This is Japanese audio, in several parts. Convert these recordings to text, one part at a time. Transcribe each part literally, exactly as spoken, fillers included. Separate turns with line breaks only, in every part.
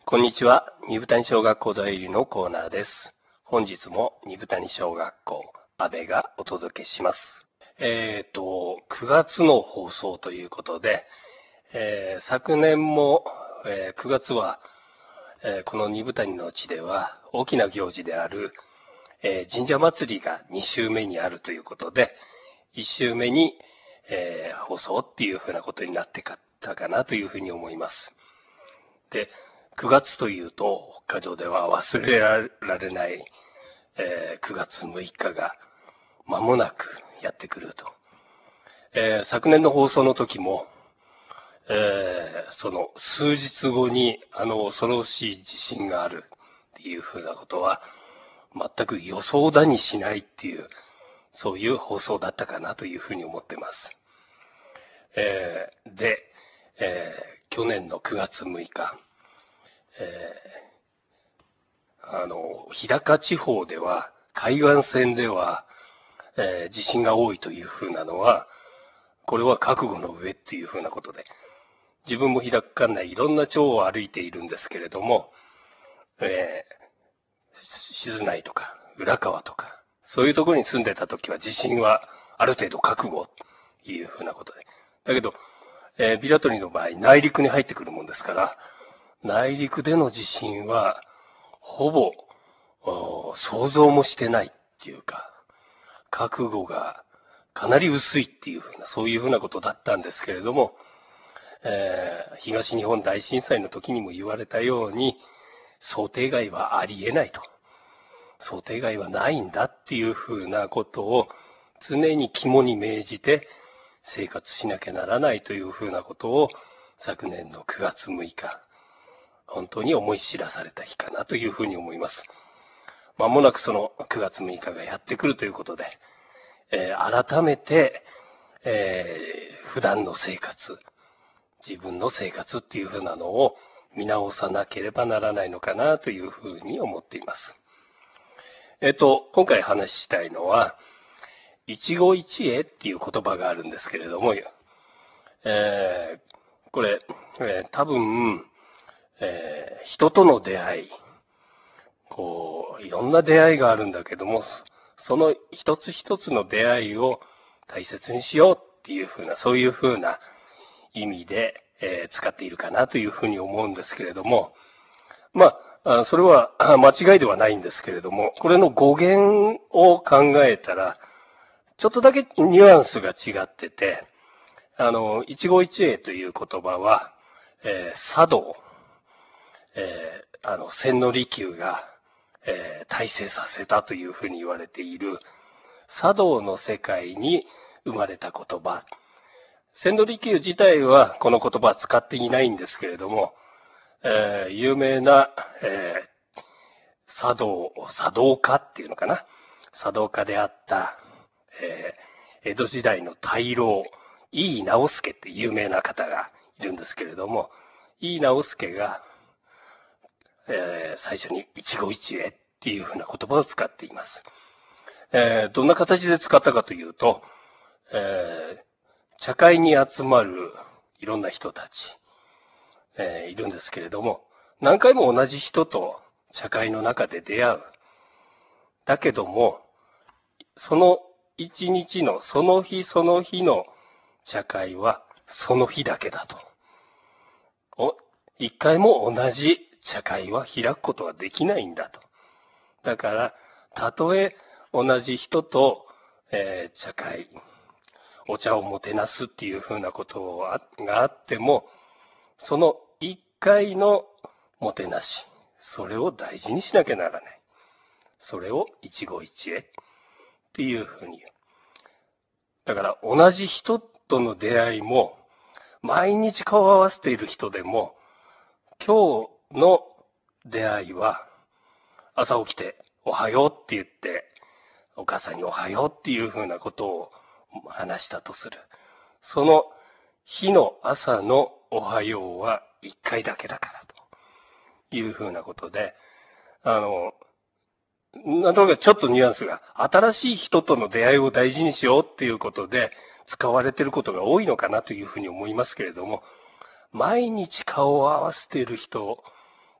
こんにちは。二部谷小学校代理のコーナーです。本日も二部谷小学校、安部がお届けします。えっと、くがつの放送ということで、えー、昨年も、えー、くがつは、えー、この二部谷の地では大きな行事である、えー、神社祭りがに週目にあるということで、いち週目に、えー、放送っていうふうなことになってかったかなというふうに思います。で、くがつというと、北海道では忘れられない、えー、くがつむいかが間もなくやってくると。えー、昨年の放送の時も、えー、その数日後にあの恐ろしい地震があるっていうふうなことは全く予想だにしないっていう、そういう放送だったかなというふうに思ってます。えー、で、えー、去年のくがつむいか、えー、あの、日高地方では、海岸線では、えー、地震が多いというふうなのは、これは覚悟の上っていうふうなことで、自分も日高管内いろんな町を歩いているんですけれども、えー、静内とか浦川とか、そういうところに住んでた時は地震はある程度覚悟というふうなことで。だけど、えー、ビラトリの場合、内陸に入ってくるもんですから、内陸での地震は、ほぼ、想像もしてないっていうか、覚悟がかなり薄いっていうふうな、そういうふうなことだったんですけれども、えー、東日本大震災の時にも言われたように、想定外はありえないと。想定外はないんだっていうふうなことを常に肝に銘じて生活しなきゃならないというふうなことを昨年のくがつむいか、本当に思い知らされた日かなというふうに思います。まもなくそのくがつむいかがやってくるということで、えー、改めて、えー、普段の生活、自分の生活っていうふうなのを見直さなければならないのかなというふうに思っています。えっと、今回話したいのは、一期一会っていう言葉があるんですけれども、えー、これ、えー、多分、えー、人との出会い、こう、いろんな出会いがあるんだけども、その一つ一つの出会いを大切にしようっていうふうな、そういうふうな意味で、えー、使っているかなというふうに思うんですけれども、まあ、それは間違いではないんですけれども、これの語源を考えたら、ちょっとだけニュアンスが違ってて、あの、一期一会という言葉は、えー、茶道、えー、あの、千利休が、えー、大成させたというふうに言われている、茶道の世界に生まれた言葉。千利休自体はこの言葉は使っていないんですけれども、えー、有名な、えー、茶道、茶道家っていうのかな。茶道家であった、えー、江戸時代の大老、井伊直弼って有名な方がいるんですけれども、井伊直弼が、えー、最初に一期一会っていうふうな言葉を使っています。えー、どんな形で使ったかというと、えー、茶会に集まるいろんな人たち、えー、いるんですけれども、何回も同じ人と茶会の中で出会う。だけども、その一日のその日その日の茶会はその日だけだと。一回も同じ茶会は開くことはできないんだと。だから、たとえ同じ人と、えー、茶会、お茶をもてなすっていうふうなことがあっても、その一回のもてなし、それを大事にしなきゃならない。それを一期一会っていうふうに言う。だから同じ人との出会いも、毎日顔を合わせている人でも、今日の出会いは、朝起きておはようって言って、お母さんにおはようっていうふうなことを話したとする。その日の朝のおはようは一回だけだからというふうなことで、あの、なんとなくちょっとニュアンスが、新しい人との出会いを大事にしようっていうことで使われていることが多いのかなというふうに思いますけれども、毎日顔を合わせている人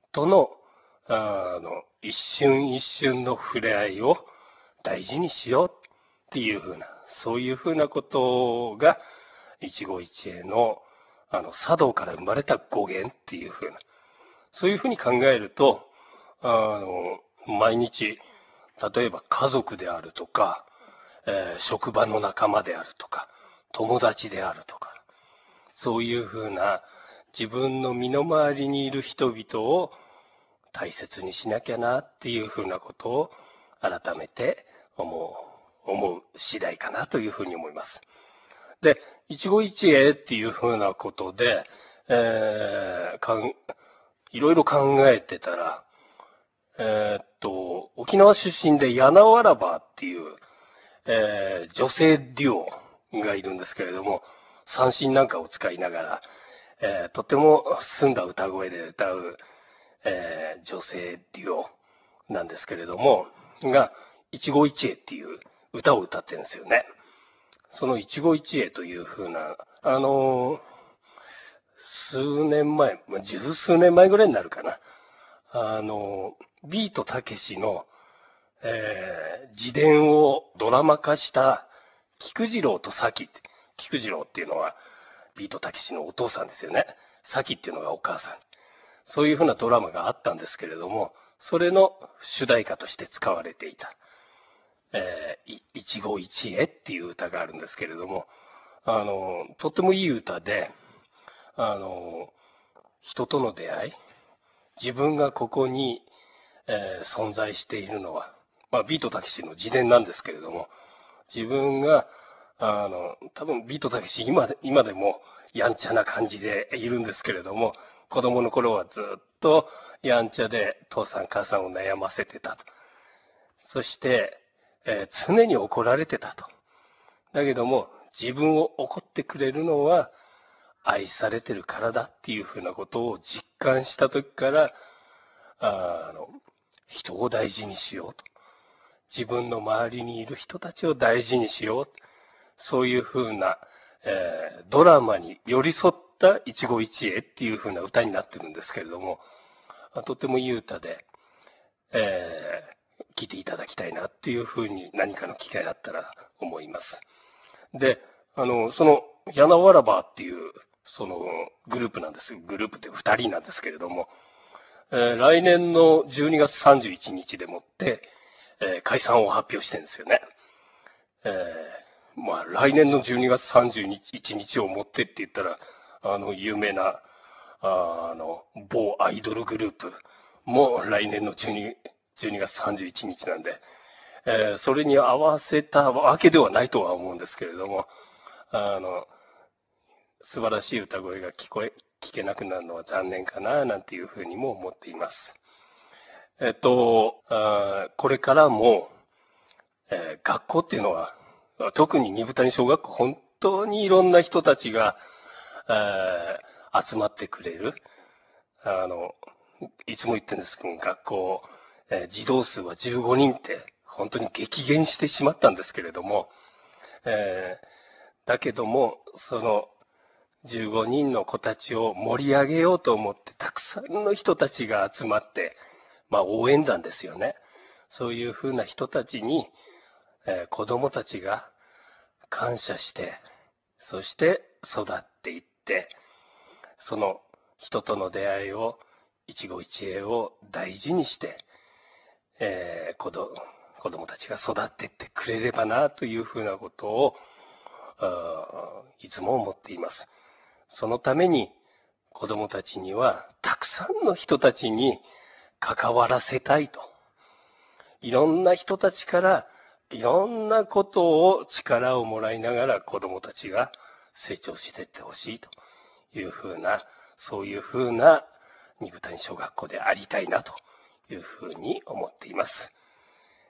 との、あの、一瞬一瞬の触れ合いを大事にしようっていうふうな、そういうふうなことが、一期一会の、あの、茶道から生まれた語源っていうふうな、そういうふうに考えると、あの、毎日、例えば家族であるとか、えー職場の仲間であるとか、友達であるとか、そういうふうな自分の身の回りにいる人々を大切にしなきゃなっていうふうなことを改めて思う、思う次第かなというふうに思います。で、一期一会っていうふうなことで、えーかんいろいろ考えてたら、えーっと、沖縄出身で柳わらばっていう、えー女性デュオがいるんですけれども、三振なんかを使いながら、えーとても澄んだ歌声で歌う、えー女性デュオなんですけれども、が、一期一会っていう歌を歌ってるんですよね。その一期一会というふうな、あの数年前、まあ十数年前ぐらいになるかな。あの、ビートたけしの、えー自伝をドラマ化した菊次郎とサキって、菊次郎っていうのはビートたけしのお父さんですよね。サキっていうのがお母さん。そういうふうなドラマがあったんですけれども、それの主題歌として使われていた、えー、い一期一会っていう歌があるんですけれども、あの、とってもいい歌で、あの、人との出会い、自分がここに、えー存在しているのは、まあ、ビートたけしの自伝なんですけれども、自分が、あの、多分ビートたけし今で、今でもやんちゃな感じでいるんですけれども、子供の頃はずっとやんちゃで父さん母さんを悩ませてたと。そして、えー常に怒られてたと。だけども、自分を怒ってくれるのは愛されてるからだっていうふうなことを実感した時から、あの、人を大事にしようと。自分の周りにいる人たちを大事にしよう。そういうふうな、えードラマに寄り添った一期一会っていうふうな歌になってるんですけれども、とてもいい歌で、えー聞いていただきたいなっていうふうに何かの機会あったら思います。で、あの、その、ヤナワラバーっていう、その、グループなんです。グループでふたりなんですけれども、えー来年のじゅうにがつさんじゅういちにちでもって、えー解散を発表してるんですよね。えーまあ、来年のじゅうにがつさんじゅういちにちをもってって言ったら、あの、有名な、あの、某アイドルグループも来年のじゅうに、じゅうにがつさんじゅういちにちなんで、えーそれに合わせたわけではないとは思うんですけれども、あの、素晴らしい歌声が聞こえ、聞けなくなるのは残念かな、なんていうふうにも思っています。えっと、あーこれからも、えー学校っていうのは、特に二部谷小学校、本当にいろんな人たちが、えー集まってくれる。あの、いつも言ってるんですけど、学校、えー児童数はじゅうごにんって、本当に激減してしまったんですけれども、えーだけども、そのじゅうごにんの子たちを盛り上げようと思って、たくさんの人たちが集まって、まあ応援団ですよね。そういうふうな人たちに、えー子供たちが感謝して、そして育っていって、その人との出会いを、一期一会を大事にして、えー子ど子供たちが育っていってくれればなというふうなことを、あーいつも思っています。そのために子供たちにはたくさんの人たちに関わらせたいと。いろんな人たちからいろんなことを力をもらいながら子供たちが成長していってほしいというふうな、そういうふうな二部谷小学校でありたいなというふうに思っています。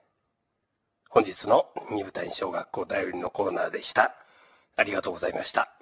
本日の二部谷小学校だよりのコーナーでした。ありがとうございました。